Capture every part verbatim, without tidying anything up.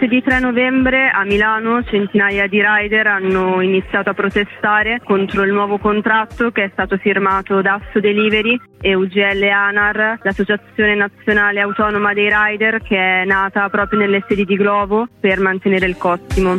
Martedì tre novembre a Milano centinaia di rider hanno iniziato a protestare contro il nuovo contratto che è stato firmato da Asso Delivery e U G L ANAR, l'Associazione Nazionale Autonoma dei Rider, che è nata proprio nelle sedi di Glovo per mantenere il cottimo.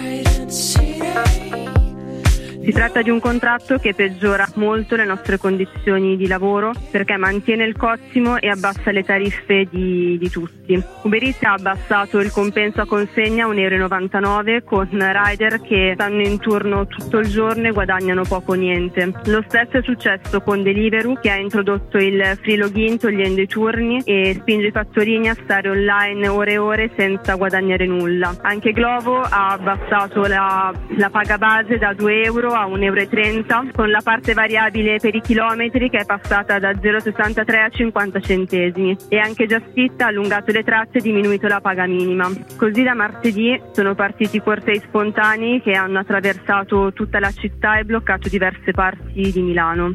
Si tratta di un contratto che peggiora molto le nostre condizioni di lavoro perché mantiene il cottimo e abbassa le tariffe di, di tutti. Uber Eats ha abbassato il compenso a consegna a un euro e novantanove con rider che stanno in turno tutto il giorno e guadagnano poco o niente. Lo stesso è successo con Deliveroo, che ha introdotto il free login togliendo i turni e spinge i fattorini a stare online ore e ore senza guadagnare nulla. Anche Glovo ha abbassato la, la paga base da due euro a un euro e trenta con la parte variabile per i chilometri che è passata da zero virgola sessantatré a cinquanta centesimi, e anche Just Eat ha allungato le tratte e diminuito la paga minima. Così da martedì sono partiti cortei spontanei che hanno attraversato tutta la città e bloccato diverse parti di Milano.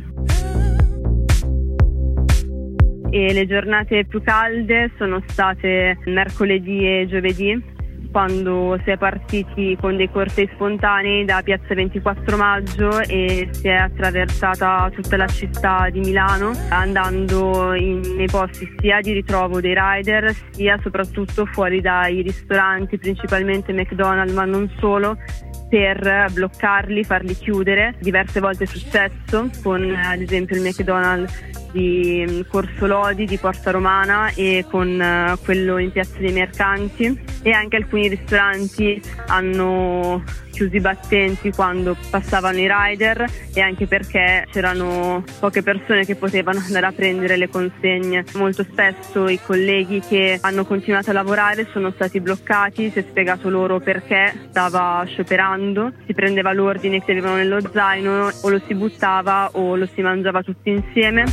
E le giornate più calde sono state mercoledì e giovedì, quando si è partiti con dei cortei spontanei da Piazza ventiquattro Maggio e si è attraversata tutta la città di Milano, andando in, nei posti sia di ritrovo dei rider sia soprattutto fuori dai ristoranti, principalmente McDonald's ma non solo, per bloccarli, farli chiudere. Diverse volte è successo, con ad esempio il McDonald's di Corso Lodi, di Porta Romana, e con uh, quello in Piazza dei Mercanti, e anche alcuni ristoranti hanno chiuso i battenti quando passavano i rider, e anche perché c'erano poche persone che potevano andare a prendere le consegne. Molto spesso i colleghi che hanno continuato a lavorare sono stati bloccati, si è spiegato loro perché stava scioperando, si prendeva l'ordine che avevano nello zaino, o lo si buttava o lo si mangiava tutti insieme.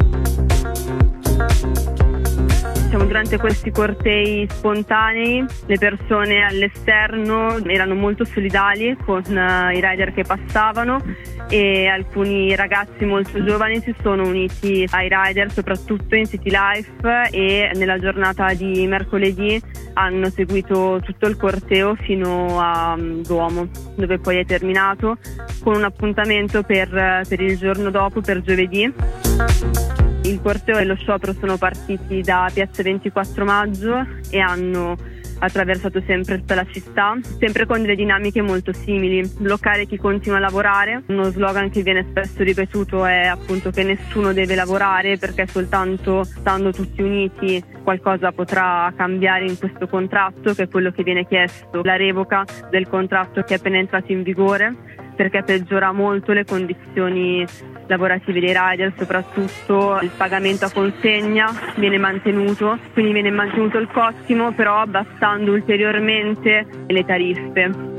Diciamo, durante questi cortei spontanei le persone all'esterno erano molto solidali con uh, i rider che passavano, e alcuni ragazzi molto giovani si sono uniti ai rider soprattutto in City Life, e nella giornata di mercoledì hanno seguito tutto il corteo fino a um, Duomo, dove poi è terminato con un appuntamento per, per il giorno dopo, per giovedì. Il corteo e lo sciopero sono partiti da Piazza ventiquattro Maggio e hanno attraversato sempre tutta la città, sempre con delle dinamiche molto simili: bloccare chi continua a lavorare. Uno slogan che viene spesso ripetuto è appunto che nessuno deve lavorare, perché soltanto stando tutti uniti qualcosa potrà cambiare in questo contratto, che è quello che viene chiesto, la revoca del contratto che è appena entrato in vigore, perché peggiora molto le condizioni lavorative dei rider. Soprattutto il pagamento a consegna viene mantenuto, quindi viene mantenuto il cottimo, però abbassando ulteriormente le tariffe.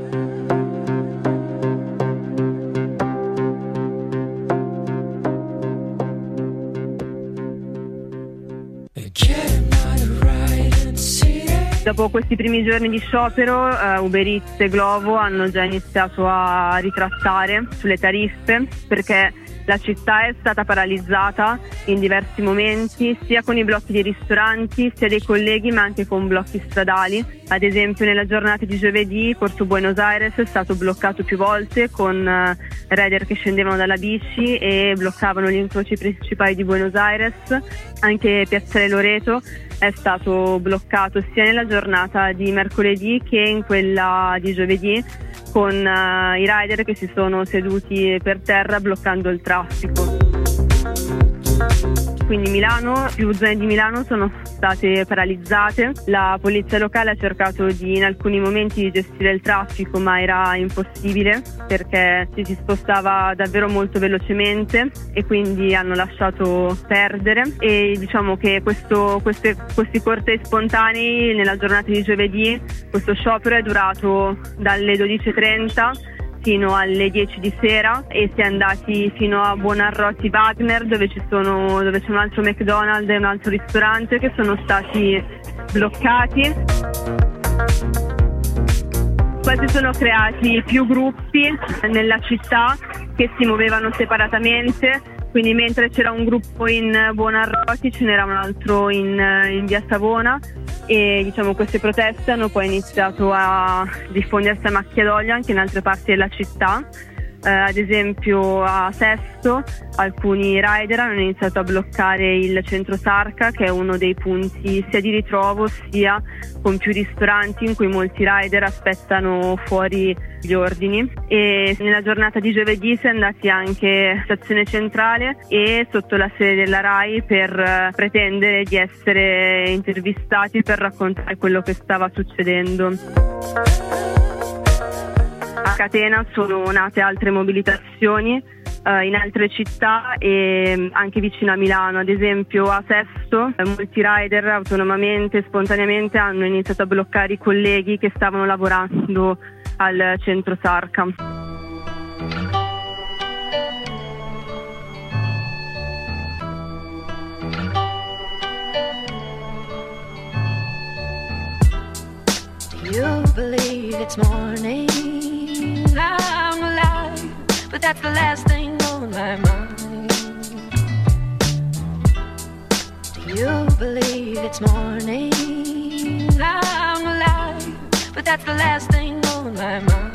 Dopo questi primi giorni di sciopero, uh, Uber Eats e Glovo hanno già iniziato a ritrattare sulle tariffe, perché la città è stata paralizzata in diversi momenti, sia con i blocchi dei ristoranti, sia dei colleghi, ma anche con blocchi stradali. Ad esempio nella giornata di giovedì Corso Buenos Aires è stato bloccato più volte, con uh, rider che scendevano dalla bici e bloccavano gli incroci principali di Buenos Aires. Anche Piazzale Loreto è stato bloccato sia nella giornata di mercoledì che in quella di giovedì, con uh, i rider che si sono seduti per terra bloccando il traffico. Quindi Milano, più zone di Milano sono state paralizzate. La polizia locale ha cercato di, in alcuni momenti, di gestire il traffico, ma era impossibile perché ci si spostava davvero molto velocemente, e quindi hanno lasciato perdere. E diciamo che questo, queste, questi cortei spontanei nella giornata di giovedì, questo sciopero è durato dalle dodici e trenta fino alle dieci di sera, e si è andati fino a Buonarroti Wagner, dove ci sono dove c'è un altro McDonald's e un altro ristorante che sono stati bloccati. Poi si sono creati più gruppi nella città che si muovevano separatamente Quindi mentre c'era un gruppo in Buonarroti ce n'era un altro in, in via Savona, e diciamo queste proteste hanno poi iniziato a diffondersi a macchia d'olio anche in altre parti della città. Eh, ad esempio a Sesto alcuni rider hanno iniziato a bloccare il centro Sarca, che è uno dei punti sia di ritrovo sia con più ristoranti in cui molti rider aspettano fuori gli ordini. E nella giornata di giovedì si è andati anche a Stazione Centrale e sotto la sede della RAI per pretendere di essere intervistati per raccontare quello che stava succedendo. A Catena sono nate altre mobilitazioni eh, in altre città e anche vicino a Milano. Ad esempio a Sesto eh, molti rider autonomamente, spontaneamente hanno iniziato a bloccare i colleghi che stavano lavorando al centro Sarca. You believe it's morning, I'm alive, but that's the last thing on my mind. You believe it's morning, I'm alive, but that's the last thing on my mind.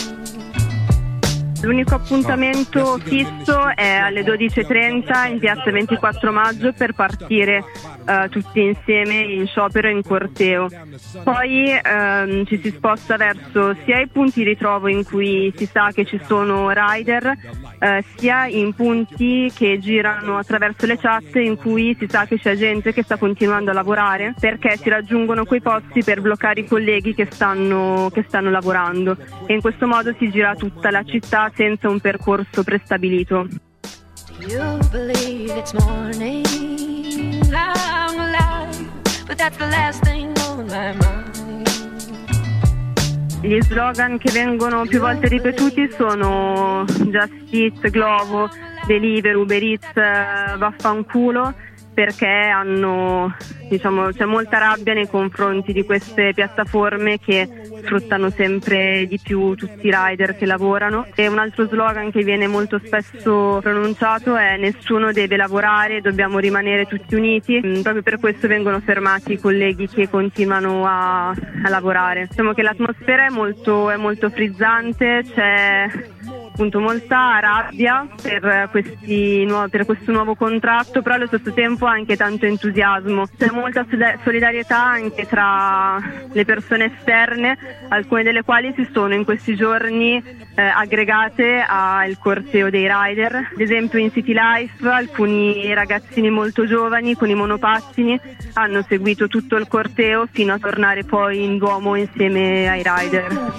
L'unico appuntamento fisso è alle dodici e trenta in piazza ventiquattro maggio per partire uh, tutti insieme in sciopero e in corteo. Poi um, ci si sposta verso sia i punti di ritrovo in cui si sa che ci sono rider, uh, sia in punti che girano attraverso le chat in cui si sa che c'è gente che sta continuando a lavorare, perché si raggiungono quei posti per bloccare i colleghi che stanno, che stanno lavorando, e in questo modo si gira tutta la città senza un percorso prestabilito. You believe it's morning, I'm alive, but that's the last thing on my mind. Gli slogan che vengono più volte ripetuti sono Just Eat, Glovo, Deliveroo, Uber Eats, vaffanculo, perché hanno, diciamo, c'è molta rabbia nei confronti di queste piattaforme che sfruttano sempre di più tutti i rider che lavorano. E un altro slogan che viene molto spesso pronunciato è nessuno deve lavorare, dobbiamo rimanere tutti uniti. Proprio per questo vengono fermati i colleghi che continuano a, a lavorare. Diciamo che l'atmosfera è molto, è molto frizzante, c'è appunto molta rabbia per, questi nuovi, per questo nuovo contratto, però allo stesso tempo anche tanto entusiasmo. C'è molta solidarietà anche tra le persone esterne, alcune delle quali si sono in questi giorni eh, aggregate al corteo dei rider. Ad esempio in City Life alcuni ragazzini molto giovani con i monopattini hanno seguito tutto il corteo fino a tornare poi in Duomo insieme ai rider.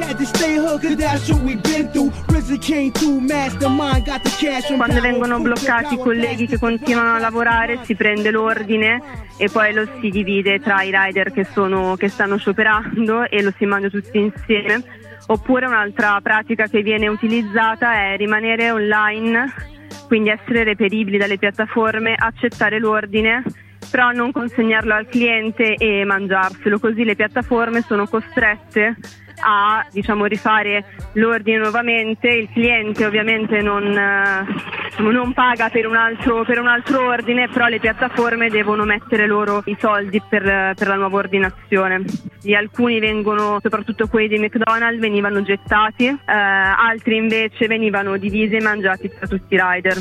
Quando vengono bloccati i colleghi che continuano a lavorare si prende l'ordine e poi lo si divide tra i rider che, sono, che stanno scioperando e lo si mangia tutti insieme. Oppure un'altra pratica che viene utilizzata è rimanere online, quindi essere reperibili dalle piattaforme, accettare l'ordine, però non consegnarlo al cliente e mangiarselo, così le piattaforme sono costrette a, diciamo, rifare l'ordine nuovamente. Il cliente ovviamente non, non paga per un altro per un altro ordine, però le piattaforme devono mettere loro i soldi per, per la nuova ordinazione. E alcuni vengono, soprattutto quelli di McDonald's, venivano gettati, eh, altri invece venivano divisi e mangiati da tutti i rider.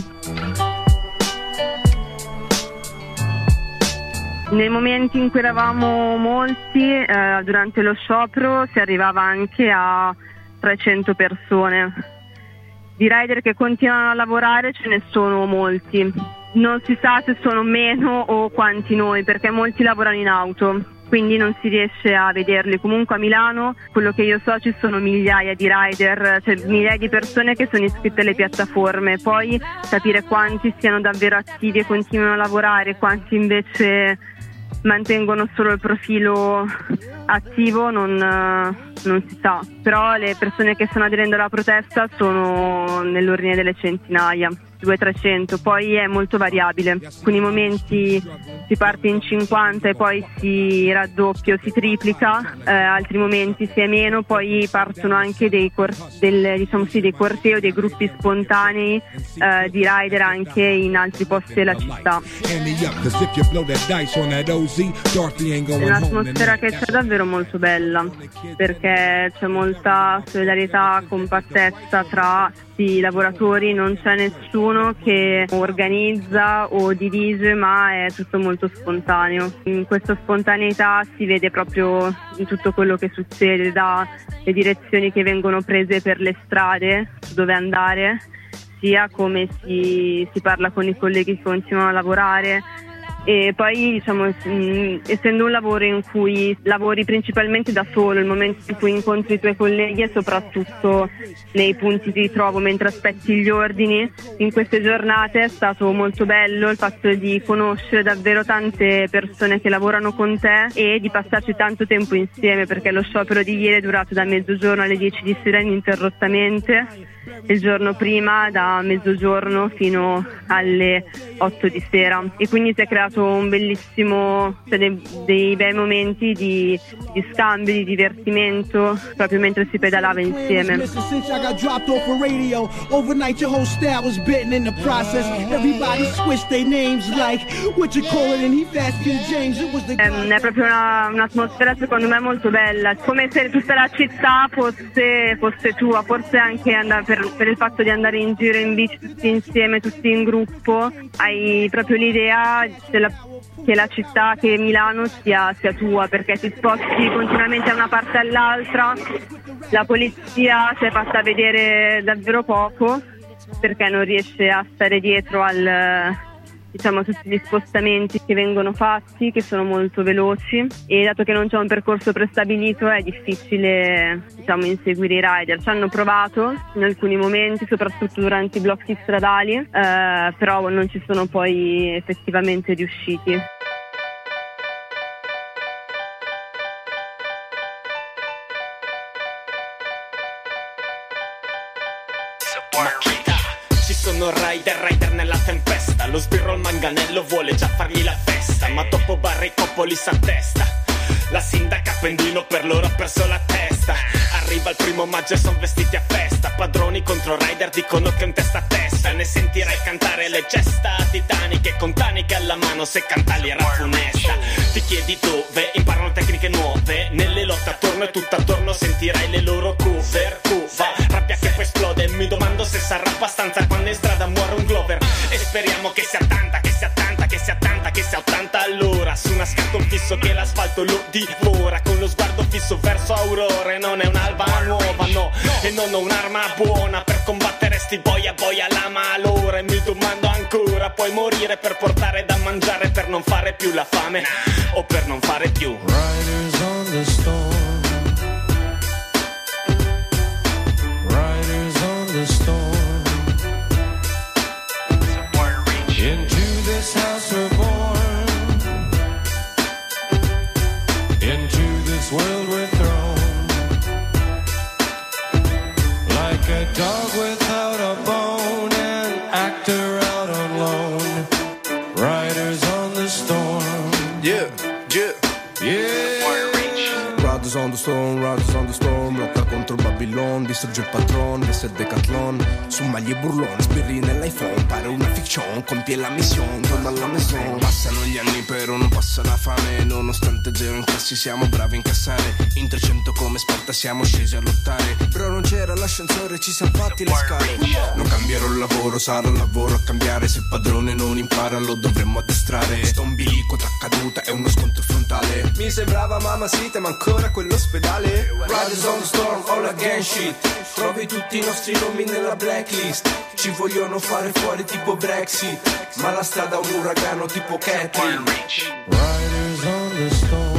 Nei momenti in cui eravamo molti, eh, durante lo sciopero, si arrivava anche a trecento persone. Di rider che continuano a lavorare ce ne sono molti. Non si sa se sono meno o quanti noi, perché molti lavorano in auto, quindi non si riesce a vederli. Comunque a Milano, quello che io so, ci sono migliaia di rider, cioè migliaia di persone che sono iscritte alle piattaforme. Poi capire quanti siano davvero attivi e continuano a lavorare, quanti invece mantengono solo il profilo attivo non, non si sa, però le persone che stanno aderendo alla protesta sono nell'ordine delle centinaia. duecento trecento, poi è molto variabile. In alcuni momenti si parte in cinquanta e poi si raddoppia o si triplica, eh, altri momenti si è meno, poi partono anche dei, cor- del, diciamo sì, dei cortei o dei gruppi spontanei eh, di rider anche in altri posti della città. È un'atmosfera che c'è davvero molto bella, perché c'è molta solidarietà, compattezza tra i lavoratori, non c'è nessuno che organizza o dirige, ma è tutto molto spontaneo. In questa spontaneità si vede proprio in tutto quello che succede, dalle direzioni che vengono prese per le strade, dove andare, sia come si, si parla con i colleghi che continuano a lavorare. E poi diciamo mh, essendo un lavoro in cui lavori principalmente da solo, il momento in cui incontri i tuoi colleghi e soprattutto nei punti di ritrovo mentre aspetti gli ordini, in queste giornate è stato molto bello il fatto di conoscere davvero tante persone che lavorano con te e di passarci tanto tempo insieme, perché lo sciopero di ieri è durato da mezzogiorno alle dieci di sera ininterrottamente, il giorno prima da mezzogiorno fino alle otto di sera, e quindi si è creato un bellissimo, cioè dei, dei bei momenti di, di scambio, di divertimento proprio mentre si pedalava insieme. È, è proprio una, un'atmosfera secondo me molto bella, come se tutta la città fosse, fosse tua, forse anche andare per per il fatto di andare in giro in bici tutti insieme, tutti in gruppo, hai proprio l'idea della, che la città, che Milano sia, sia tua, perché ti sposti continuamente da una parte all'altra. La polizia si è fatta vedere davvero poco perché non riesce a stare dietro al, diciamo, a tutti gli spostamenti che vengono fatti, che sono molto veloci, e dato che non c'è un percorso prestabilito è difficile, diciamo, inseguire i rider. Ci hanno provato in alcuni momenti, soprattutto durante i blocchi stradali, eh, però non ci sono poi effettivamente riusciti. Ci sono rider, rider nella tempesta. Lo sbirro al manganello vuole già fargli la festa, ma dopo barre i popoli s'attesta. La sindaca a Pendino per loro ha perso la testa. Arriva il primo maggio e son vestiti a festa. Padroni contro rider dicono che è un testa a testa. Ne sentirai cantare le gesta titaniche con taniche alla mano, se cantarli era funesta. Ti chiedi dove imparano tecniche nuove, nelle lotte attorno e tutto attorno sentirai le loro cover. Cuva, rabbia che poi esplode, mi domando se sarà abbastanza quando in strada muore un Glover. E speriamo che sia tanta, che sia tanta, che sia tanta, che sia ottanta all'ora. Su una scatto fisso che l'asfalto lo divora, con lo sguardo fisso verso Aurora. E non è un'alba nuova, no, e non ho un'arma buona per combattere sti boia boia la malora. E mi domando ancora, puoi morire per portare da mangiare, per non fare più la fame o per non fare più Riders on the storm, riders on the storm. Into this house we're born, into this world we're thrown, like a dog without a bone, an actor out on loan. Riders on the storm. Yeah, yeah, yeah. Riders on the storm, riders on the storm. Lotta contro Babylon, distrugge il patron, veste il Decathlon. Su maglie burlone, sbirri nell'iPhone. Pare una fiction, compie la mission, torna alla maison. Passano gli anni però non passa la fame. Nonostante zero incassi siamo bravi a incassare. In trecento come Sparta siamo scesi a lottare. Però non c'era l'ascensore, ci siamo fatti le scale. Non cambierò il lavoro, sarà il lavoro a cambiare. Se il padrone non impara lo dovremmo addestrare. Sto umbilico tra caduta è uno scontro frontale. Mi sembrava mamma sita ma ancora quell'ospedale. Riders on the storm, all against shit. Trovi tutti i nostri nomi nella blacklist. Ci vogliono fare fuori tipo Brexit, ma la strada è un uragano tipo Catherine. Riders on the storm.